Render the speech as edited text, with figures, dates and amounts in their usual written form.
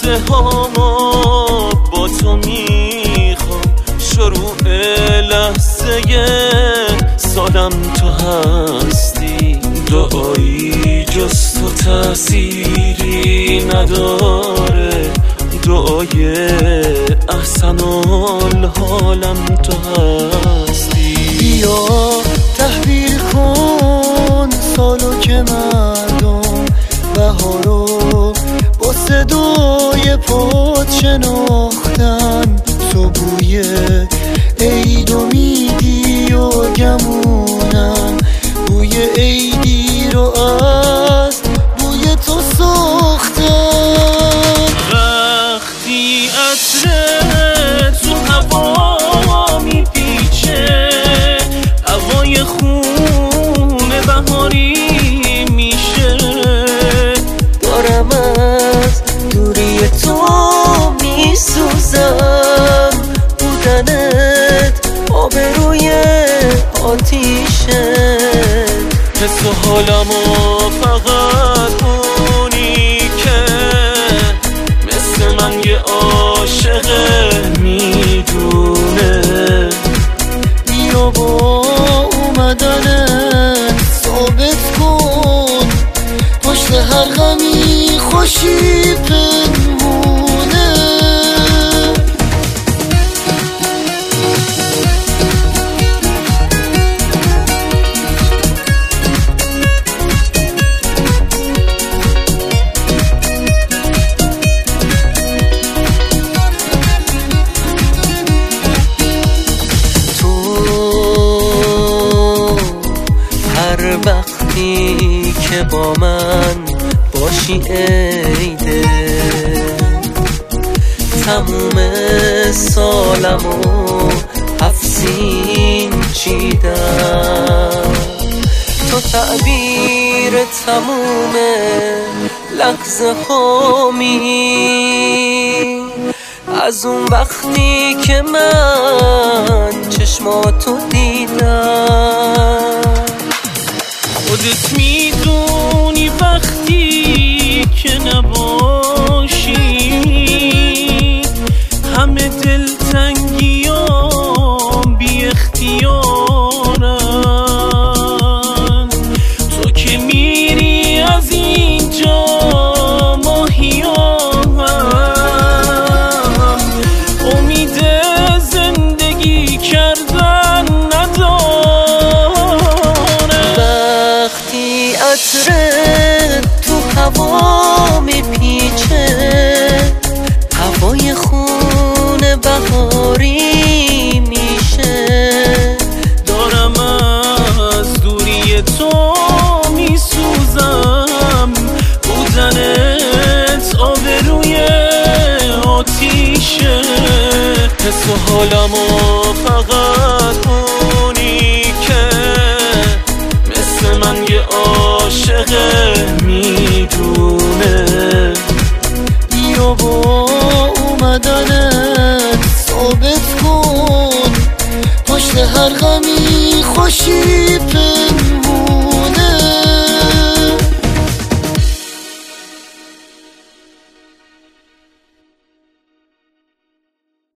لحظه ها با تو میخوام، شروع لحظه سالم تو هستی. دعایی جز تو تأثیری نداره، دعای احسن الحالم تو هستی. بیا تحویل کن سالو که مردم بهارو با صدای پاد شناختن. تو بوی عیدو میدی و گمونم بوی عیدی رو از بوی تو ساختن. وقتی عطر تو هوا میپیچه، هوای خون بهاری میشه، دارم از دوری تو میسوزم. بودنت آبروی آتیشه، حس و حالمو فقط اونی که مثل من یه عاشق میدونه. بیا با اومدنت ثابت کن پشت هر غمی خوشی پنهونه. وقتی که با من باشی عیده، تموم سالمو حفظین چیدم. تو تعبیر تموم لحظه هامی، از اون وقتی که من چشماتو دیدم. خودت میدونی وقتی که نباشی همه دلتنگیام بی اختیارن. تو که میری از اینجا ماهیام امید زندگی کردن عطر تو هوا میپیچه، هوای خون بهاری میشه، دارم از دوری تو میسوزم. بودنت آبروی آتیشه، حس و حالمو فقط اونی که مثل من یه عاشق میدونه. بیا با اومدنت ثابت کن پشت هر غمی خوشی